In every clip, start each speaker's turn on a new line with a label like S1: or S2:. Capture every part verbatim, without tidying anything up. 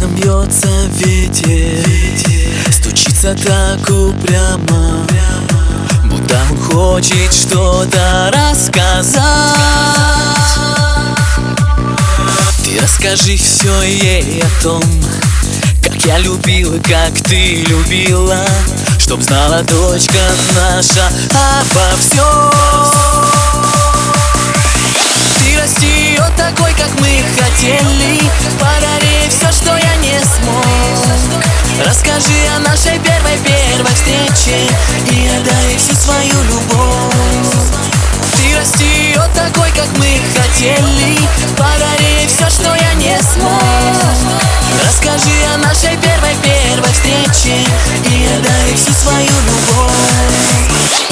S1: окнам бьется ветер, стучится так упрямо, будто он хочет что-то рассказать. Ты расскажи все ей о том, как я любила, как ты любила, чтоб знала дочка наша обо всем. Ты расти ее такой, как мы хотели, подари все, что я не смог. Расскажи о нашей первой-первой встрече и отдай всю свою любовь. Ты расти ее такой, как мы хотели, подари все, что я не смог. Расскажи о нашей первой-первой встрече и отдай всю свою любовь.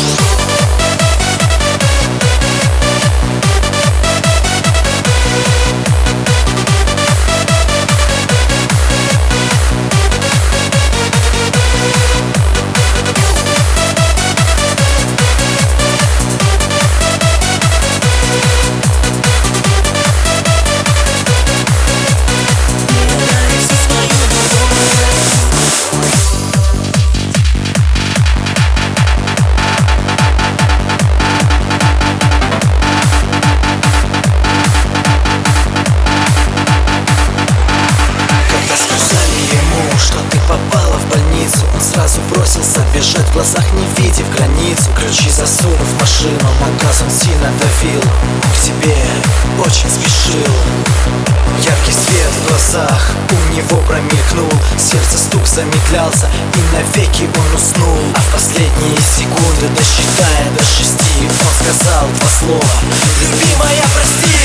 S2: Сразу бросился бежать, в глазах не видев границу. Ключи засунув в машину, на газ он сильно давил. К тебе очень спешил. Яркий свет в глазах у него промелькнул. Сердце стук замедлялся, и навеки он уснул. А в последние секунды, досчитая до шести, он сказал два слова: любимая, прости.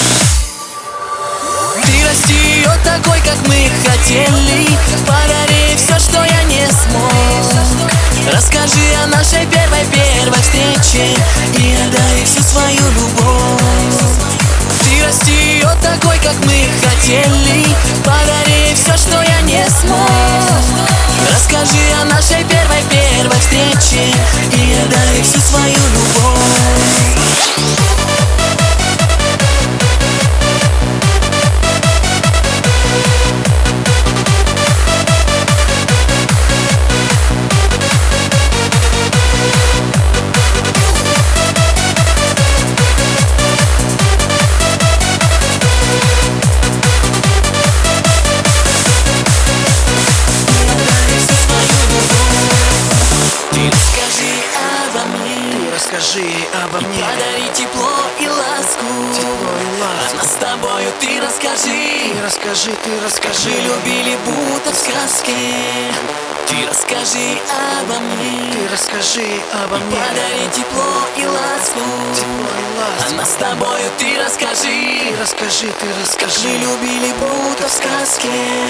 S1: Ты расти ее такой, как мы хотели, подари все, что я не смог. Расскажи о нашей первой-первой встрече и отдай всю свою любовь. Ты расти ее такой, как мы хотели, подари все, что я не смог. Расскажи о нашей первой-первой встрече и отдай всю свою любовь.
S2: Расскажи обо мне,
S1: подари тепло и ласку,
S2: тепло и ласку.
S1: А нас с тобою ты расскажи,
S2: ты расскажи, ты расскажи.
S1: Мы любили будто в сказке. Ты расскажи обо мне,
S2: ты расскажи обо мне.
S1: Подари тепло и ласку,
S2: тепло и ласку.
S1: А нас с тобою ты расскажи,
S2: ты расскажи, ты расскажи.
S1: Мы любили будто в сказке.